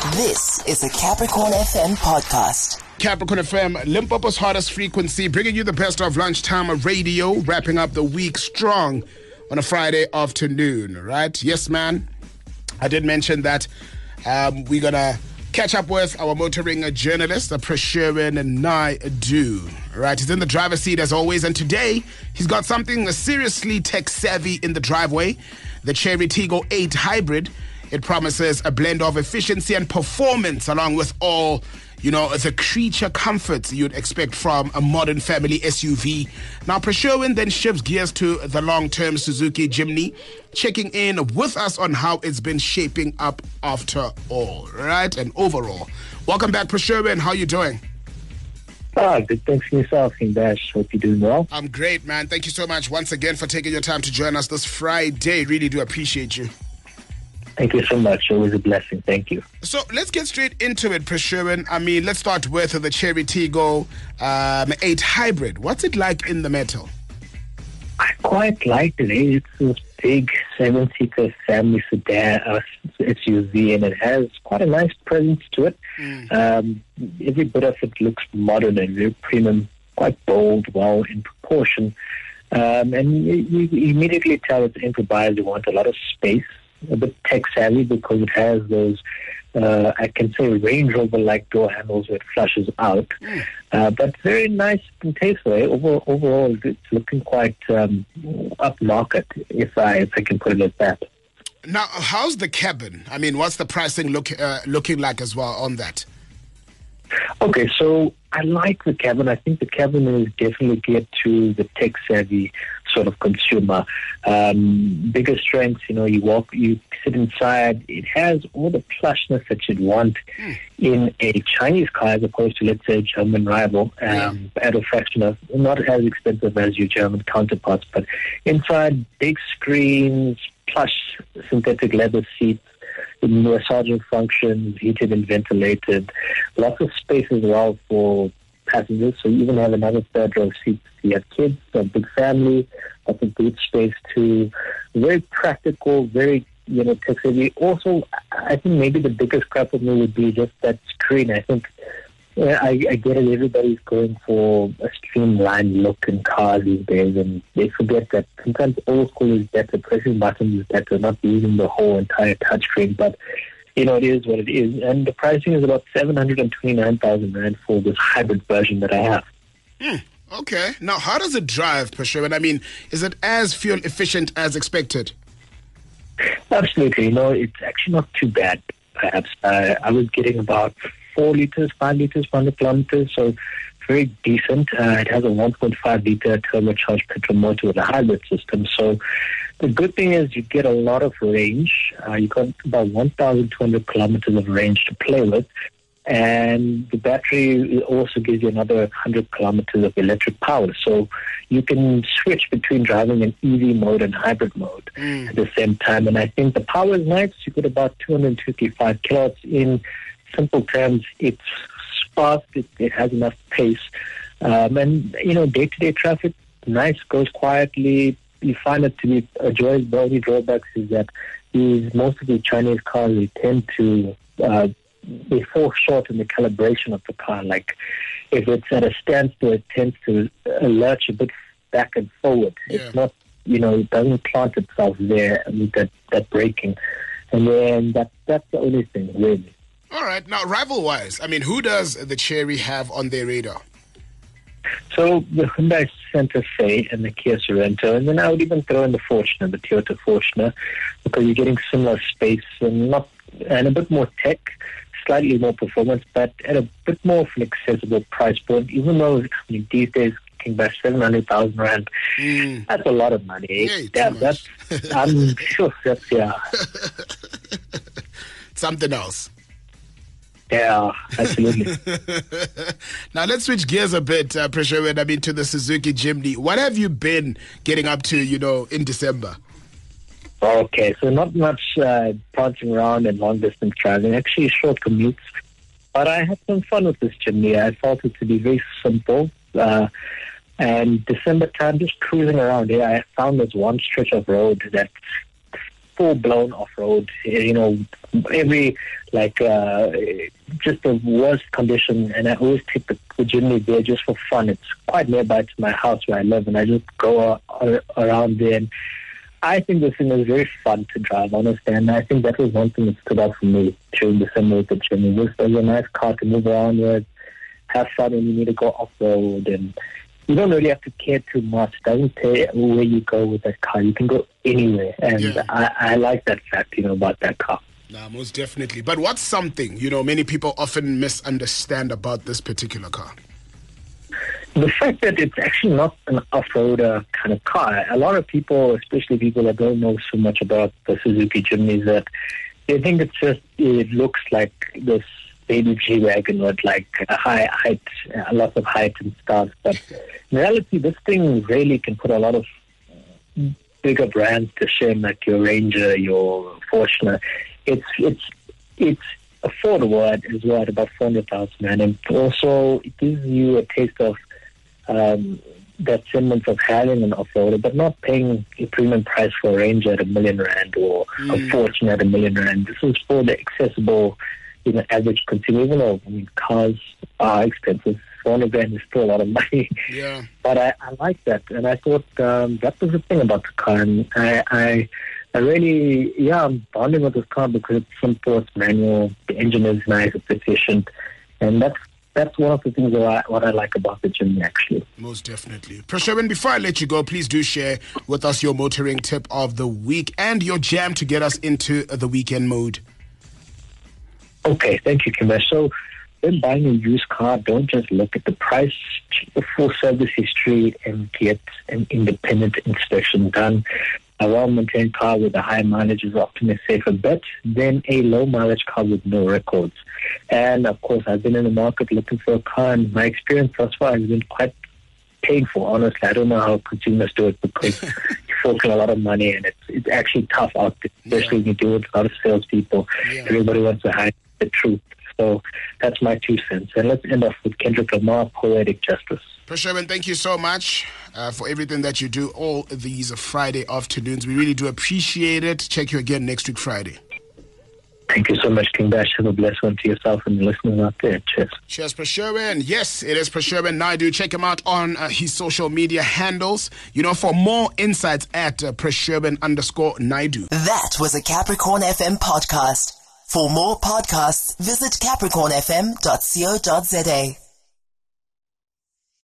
This is a Capricorn FM podcast. Capricorn FM, Limpopo's hottest frequency, bringing you the best of lunchtime radio, wrapping up the week strong on a Friday afternoon, right? Yes, man. I did mention that we're going to catch up with our motoring journalist, Presherwin Naidoo. Right, he's in the driver's seat as always, and today he's got something seriously tech-savvy in the driveway, the Chery Tiggo 8 Hybrid. It promises a blend of efficiency and performance along with all, the creature comforts you'd expect from a modern family SUV. Now, Presherwin then shifts gears to the long-term Suzuki Jimny, checking in with us on how it's been shaping up after all, right? And overall. Welcome back, Presherwin. How you doing? Good. Thanks for yourself, Dash. Hope you're doing well. I'm great, man. Thank you so much once again for taking your time to join us this Friday. Really do appreciate you. Thank you so much. Always a blessing. Thank you. So let's get straight into it, Presherwin. I mean, let's start with the Chery Tiggo 8 Hybrid. What's it like in the metal? I quite like it. It's this big 7-seater family sedan SUV, and it has quite a nice presence to it. Every bit of it looks modern and very premium, quite bold, well in proportion. And you immediately tell its entry buyers you want a lot of space, a bit tech-savvy because it has those, I can say, Range Rover-like door handles where it flushes out. But very nice and tasteful. Overall, it's looking quite upmarket, if I can put it like that. Now, how's the cabin? I mean, what's the pricing looking like as well on that? Okay, so I like the cabin. I think the cabin is definitely geared to the tech-savvy sort of consumer. Bigger strengths, you sit inside. It has all the plushness that you'd want in a Chinese car as opposed to, let's say, a German rival. At a fraction of, not as expensive as your German counterparts, but inside, big screens, plush synthetic leather seats, massaging functions, heated and ventilated, lots of space as well for passengers. So you even have another third row seat if you have kids, a big family, lots of boot space too. Very practical, very tech-savvy. Also, I think maybe the biggest crap for me would be just that screen. I think I get it. Everybody's going for a streamlined look in cars these days, and they forget that sometimes old school is better. Pressing buttons is better, not using the whole entire touchscreen. But it is what it is, and the pricing is about 729,000 rand for this hybrid version that I have. Okay. Now, how does it drive, Presherwin? I mean, is it as fuel efficient as expected? Absolutely. It's actually not too bad. Perhaps I was getting about 4 liters, 5 liters, 100 kilometers, so very decent. It has a 1.5 liter turbocharged petrol motor with a hybrid system. So the good thing is you get a lot of range. You got about 1,200 kilometers of range to play with. And the battery also gives you another 100 kilometers of electric power. So you can switch between driving in EV mode and hybrid mode at the same time. And I think the power is nice. You get about 255 kilowatts. In simple terms, it's fast. It has enough pace. And, day-to-day traffic, nice, goes quietly. You find it to be a joy. The only drawbacks is that most of the Chinese cars, they tend to they fall short in the calibration of the car. Like if it's at a standstill, it tends to lurch a bit back and forward. It's not, it doesn't plant itself there with that braking. And then that's the only thing, really. All right. Now, rival-wise, I mean, who does the Chery have on their radar? So the Hyundai Santa Fe and the Kia Sorento, and then I would even throw in the Fortuner, the Toyota Fortuner, because you're getting similar space and a bit more tech, slightly more performance, but at a bit more of an accessible price point. Even though these days you can buy 700,000 rand, that's a lot of money. I'm sure that's something else. Yeah, absolutely. Now, let's switch gears a bit, Presherwin. I mean, to the Suzuki Jimny. What have you been getting up to, in December? Okay, so not much prancing around and long-distance driving, actually short commutes. But I had some fun with this Jimny. I felt it to be very simple. And December time, just cruising around here, I found this one stretch of road that full-blown off-road, every, just the worst condition. And I always take the Jimny there just for fun. It's quite nearby to my house where I live, and I just go around there. And I think this thing is very fun to drive, honestly. And I think that was one thing that stood out for me during the summer with the Jimny. This was a nice car to move around with, have fun when you need to go off-road, and you don't really have to care too much. It doesn't care where you go with that car. You can go anywhere. And I like that fact, about that car. Nah, most definitely. But what's something, many people often misunderstand about this particular car? The fact that it's actually not an off-roader kind of car. A lot of people, especially people that don't know so much about the Suzuki Jimny, that they think it looks like this baby G-Wagon with like a high height, lots of height and stuff. But in reality, this thing really can put a lot of bigger brands to shame, like your Ranger, your Fortuner. It's affordable as well at about 400,000, and also it gives you a taste of that semblance of having an off-roader, but not paying a premium price for a Ranger at R1 million or a Fortuner at R1 million. This is for the accessible, average consumer. Even though cars are expensive, 400 grand is still a lot of money. Yeah. But I like that, and I thought that was the thing about the car, and I really, I'm bonding with this car because it's simple, it's manual, the engine is nice, it's efficient, and that's one of the things what I like about the Jimny, actually. Most definitely. Prashurban, before I let you go, please do share with us your motoring tip of the week and your jam to get us into the weekend mode. Okay, thank you, Kimber. So when buying a used car, don't just look at the price, check the full service history and get an independent inspection done. A well-maintained car with a high mileage is often a safer bet than a low-mileage car with no records. And, of course, I've been in the market looking for a car, and my experience thus far has been quite painful, honestly. I don't know how consumers do it because you're forking a lot of money, and it's actually tough out there, especially when you deal with a lot of salespeople. Yeah. Everybody wants to hide the truth. So that's my 2 cents. And let's end off with Kendrick Lamar, Poetic Justice. Prashurban, thank you so much for everything that you do all these Friday afternoons. We really do appreciate it. Check you again next week, Friday. Thank you so much, King Bash. Have a blessed one to yourself and the listeners out there. Cheers. Cheers, Prashurban. Yes, it is Prashurban Naidu. Check him out on his social media handles. For more insights at Prashurban_Naidu. That was a Capricorn FM podcast. For more podcasts, visit capricornfm.co.za.